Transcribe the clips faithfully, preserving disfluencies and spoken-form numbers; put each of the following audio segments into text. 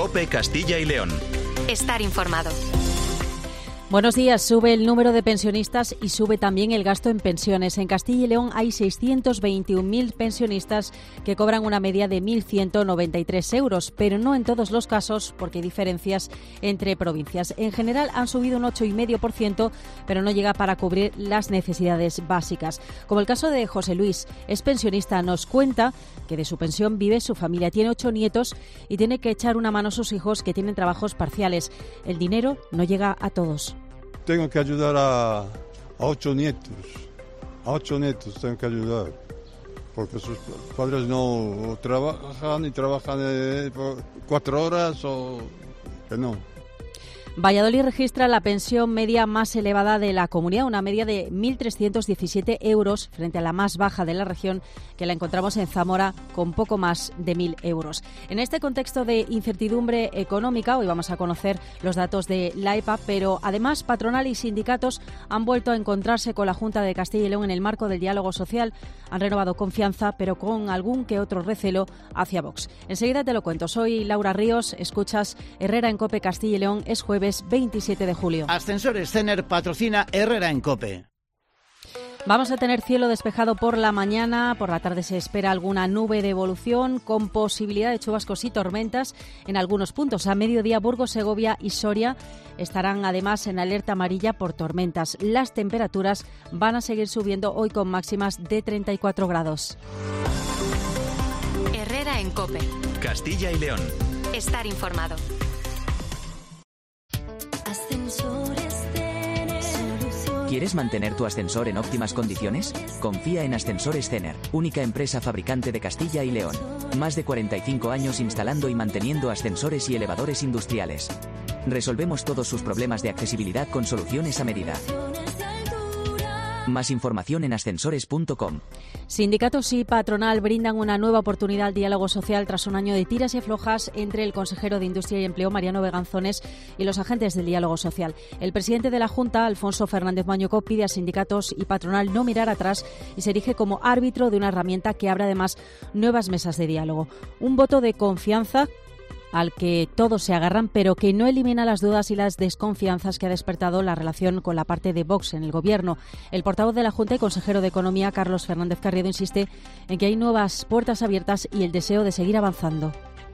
COPE Castilla y León. Estar informado. Buenos días. Sube el número de pensionistas y sube también el gasto en pensiones. En Castilla y León hay seiscientos veintiún mil pensionistas que cobran una media de mil ciento noventa y tres euros, pero no en todos los casos porque hay diferencias entre provincias. En general han subido un ocho coma cinco por ciento, pero no llega para cubrir las necesidades básicas. Como el caso de José Luis, es pensionista, nos cuenta que de su pensión vive su familia, tiene ocho nietos y tiene que echar una mano a sus hijos que tienen trabajos parciales. El dinero no llega a todos. Tengo que ayudar a, a ocho nietos, a ocho nietos tengo que ayudar, porque sus padres no trabajan y trabajan eh, por cuatro horas o que no. Valladolid registra la pensión media más elevada de la comunidad, una media de mil trescientos diecisiete euros frente a la más baja de la región, que la encontramos en Zamora con poco más de mil euros. En este contexto de incertidumbre económica, hoy vamos a conocer los datos de la E P A, pero además patronal y sindicatos han vuelto a encontrarse con la Junta de Castilla y León en el marco del diálogo social. Han renovado confianza, pero con algún que otro recelo hacia Vox. Enseguida te lo cuento. Soy Laura Ríos, escuchas Herrera en COPE Castilla y León. Es jueves veintisiete de julio. Ascensores Cener patrocina Herrera en COPE. Vamos a tener cielo despejado por la mañana, por la tarde se espera alguna nube de evolución con posibilidad de chubascos y tormentas en algunos puntos. A mediodía Burgos, Segovia y Soria estarán además en alerta amarilla por tormentas. Las temperaturas van a seguir subiendo hoy con máximas de treinta y cuatro grados. Herrera en COPE. Castilla y León. Estar informado. ¿Quieres mantener tu ascensor en óptimas condiciones? Confía en Ascensores Cener, única empresa fabricante de Castilla y León. Más de cuarenta y cinco años instalando y manteniendo ascensores y elevadores industriales. Resolvemos todos sus problemas de accesibilidad con soluciones a medida. Más información en ascensores punto com. Sindicatos y patronal brindan una nueva oportunidad al diálogo social tras un año de tiras y aflojas entre el consejero de Industria y Empleo, Mariano Beganzones, y los agentes del diálogo social. El presidente de la Junta, Alfonso Fernández Mañuco, pide a sindicatos y patronal no mirar atrás y se erige como árbitro de una herramienta que abre además nuevas mesas de diálogo. Un voto de confianza al que todos se agarran, pero que no elimina las dudas y las desconfianzas que ha despertado la relación con la parte de Vox en el Gobierno. El portavoz de la Junta y consejero de Economía, Carlos Fernández Carriedo, insiste en que hay nuevas puertas abiertas y el deseo de seguir avanzando.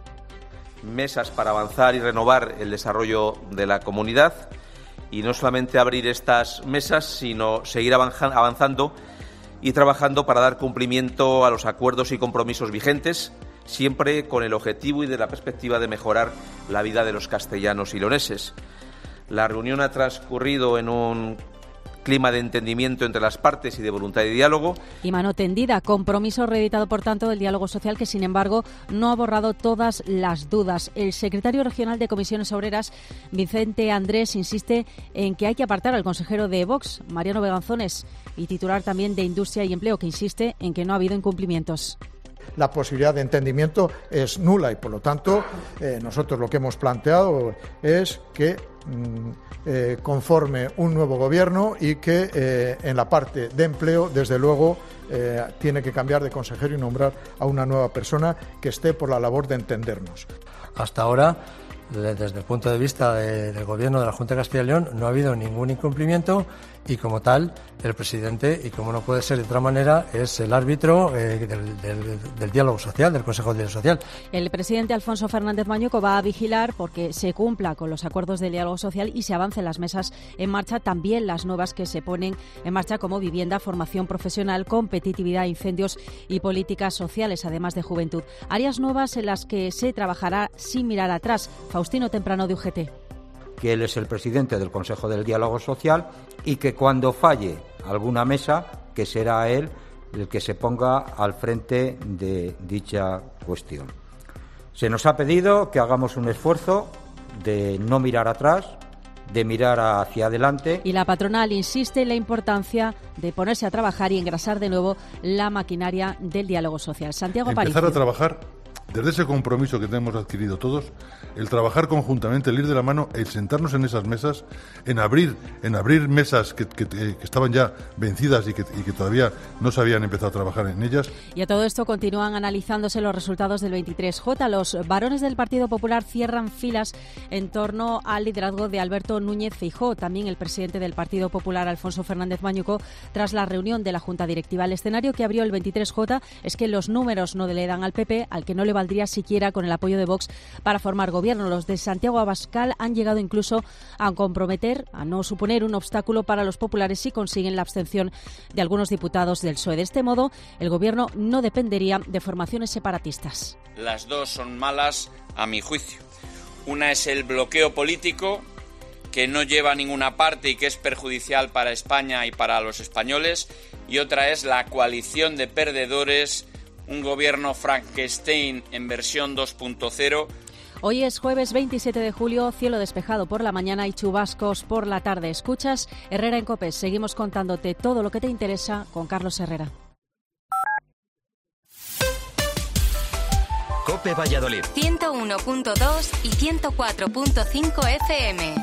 Mesas para avanzar y renovar el desarrollo de la comunidad y no solamente abrir estas mesas, sino seguir avanzando y trabajando para dar cumplimiento a los acuerdos y compromisos vigentes, siempre con el objetivo y de la perspectiva de mejorar la vida de los castellanos y leoneses. La reunión ha transcurrido en un clima de entendimiento entre las partes y de voluntad de diálogo. Y mano tendida, compromiso reeditado por tanto del diálogo social que sin embargo no ha borrado todas las dudas. El secretario regional de Comisiones Obreras, Vicente Andrés, insiste en que hay que apartar al consejero de Vox, Mariano Beganzones, y titular también de Industria y Empleo, que insiste en que no ha habido incumplimientos. La posibilidad de entendimiento es nula y, por lo tanto, eh, nosotros lo que hemos planteado es que mm, eh, conforme un nuevo gobierno y que eh, en la parte de empleo, desde luego, eh, tiene que cambiar de consejero y nombrar a una nueva persona que esté por la labor de entendernos. Hasta ahora, desde el punto de vista de, del Gobierno de la Junta de Castilla y León, no ha habido ningún incumplimiento y, como tal, el presidente, y como no puede ser de otra manera, es el árbitro eh, del, del, del diálogo social, del Consejo de Diálogo Social. El presidente Alfonso Fernández Mañuco va a vigilar porque se cumpla con los acuerdos del diálogo social y se avancen las mesas en marcha, también las nuevas que se ponen en marcha como vivienda, formación profesional, competitividad, incendios y políticas sociales, además de juventud. Áreas nuevas en las que se trabajará sin mirar atrás. Faustino Temprano, de U G T. Que él es el presidente del Consejo del Diálogo Social y que cuando falle alguna mesa, que será él el que se ponga al frente de dicha cuestión. Se nos ha pedido que hagamos un esfuerzo de no mirar atrás, de mirar hacia adelante. Y la patronal insiste en la importancia de ponerse a trabajar y engrasar de nuevo la maquinaria del diálogo social. Santiago Aparicio. Empezar a trabajar desde ese compromiso que tenemos adquirido todos, el trabajar conjuntamente, el ir de la mano, el sentarnos en esas mesas, en abrir, en abrir mesas que, que, que estaban ya vencidas y que, y que todavía no se habían empezado a trabajar en ellas. Y a todo esto continúan analizándose los resultados del veintitrés J. Los varones del Partido Popular cierran filas en torno al liderazgo de Alberto Núñez Feijóo, también el presidente del Partido Popular, Alfonso Fernández Mañuco, tras la reunión de la Junta Directiva. El escenario que abrió el veintitrés J es que los números no le dan al P P, al que no le valdría siquiera con el apoyo de Vox para formar gobierno. Los de Santiago Abascal han llegado incluso a comprometer, a no suponer un obstáculo para los populares si consiguen la abstención de algunos diputados del P S O E. De este modo, el gobierno no dependería de formaciones separatistas. Las dos son malas, a mi juicio. Una es el bloqueo político, que no lleva a ninguna parte y que es perjudicial para España y para los españoles, y otra es la coalición de perdedores, un gobierno Frankenstein en versión dos punto cero. Hoy es jueves veintisiete de julio, cielo despejado por la mañana y chubascos por la tarde. Escuchas Herrera en COPE. Seguimos contándote todo lo que te interesa con Carlos Herrera. COPE Valladolid. ciento uno punto dos y ciento cuatro punto cinco F M.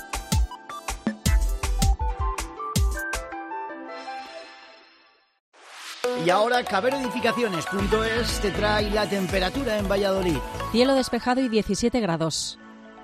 Y ahora Cabero Edificaciones punto es te trae la temperatura en Valladolid. Cielo despejado y diecisiete grados.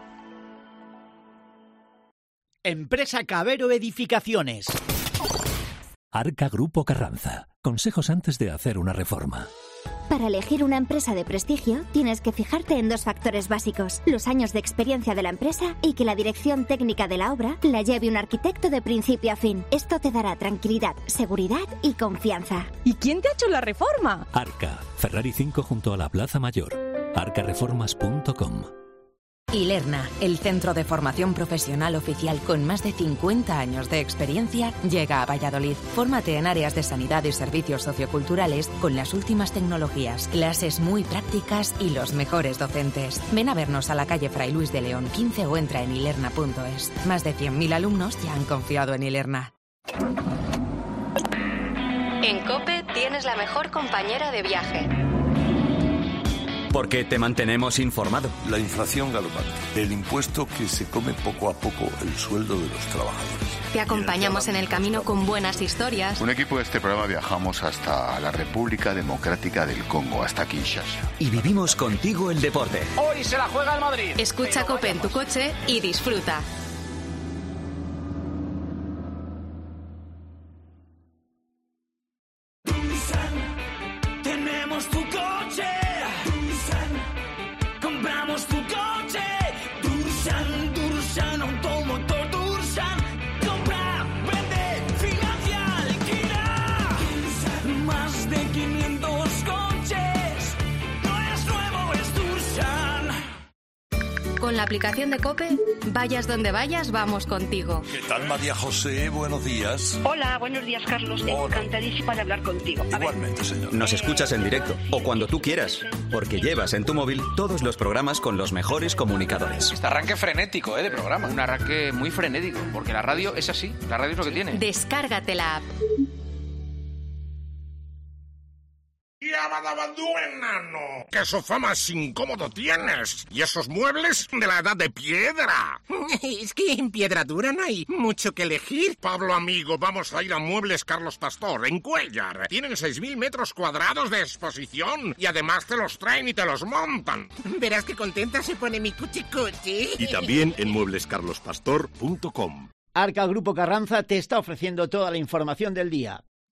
Empresa Cabero Edificaciones. Arca Grupo Carranza. Consejos antes de hacer una reforma. Para elegir una empresa de prestigio, tienes que fijarte en dos factores básicos: los años de experiencia de la empresa y que la dirección técnica de la obra la lleve un arquitecto de principio a fin. Esto te dará tranquilidad, seguridad y confianza. ¿Y quién te ha hecho la reforma? Arca, Ferrari cinco junto a la Plaza Mayor. arca reformas punto com. Ilerna, el centro de formación profesional oficial con más de cincuenta años de experiencia, llega a Valladolid. Fórmate en áreas de sanidad y servicios socioculturales con las últimas tecnologías, clases muy prácticas y los mejores docentes. Ven a vernos a la calle Fray Luis de León quince o entra en ilerna punto es. Más de cien mil alumnos ya han confiado en Ilerna. En COPE tienes la mejor compañera de viaje. Porque te mantenemos informado. La inflación galopante, el impuesto que se come poco a poco el sueldo de los trabajadores. Te acompañamos en el camino con buenas historias. Un equipo de este programa viajamos hasta la República Democrática del Congo, hasta Kinshasa. Y vivimos contigo el deporte. Hoy se la juega el Madrid. Escucha COPE en tu coche y disfruta. Tenemos tu coche. Compramos tu coche. Dursan, Dursan, automotor Dursan. Compra, vende, financia, alquila. Más de quinientos coches. No es nuevo, es Dursan. Con la aplicación de COPE, vayas donde vayas, vamos contigo. ¿Qué tal, María José? Buenos días. Hola, buenos días, Carlos. Hola. Encantadísima de hablar contigo. A Igualmente, señor. Nos escuchas en directo o cuando tú quieras, porque llevas en tu móvil todos los programas con los mejores comunicadores. Este arranque frenético, ¿eh? De programa. Un arranque muy frenético, porque la radio es así. La radio es lo que tiene. Descárgate la app. ¡Yabadabandú, enano! ¡Qué sofá más incómodo tienes! ¿Y esos muebles de la edad de piedra? Es que en piedra dura no hay mucho que elegir. Pablo, amigo, vamos a ir a Muebles Carlos Pastor, en Cuéllar. Tienen seis mil metros cuadrados de exposición y además te los traen y te los montan. Verás qué contenta se pone mi cuchi-cuchi. Y también en muebles carlos pastor punto com. Arca Grupo Carranza te está ofreciendo toda la información del día.